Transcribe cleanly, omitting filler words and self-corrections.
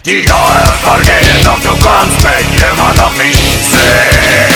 Die Jahre vergehen, doch du kannst mich immer noch nicht sehen.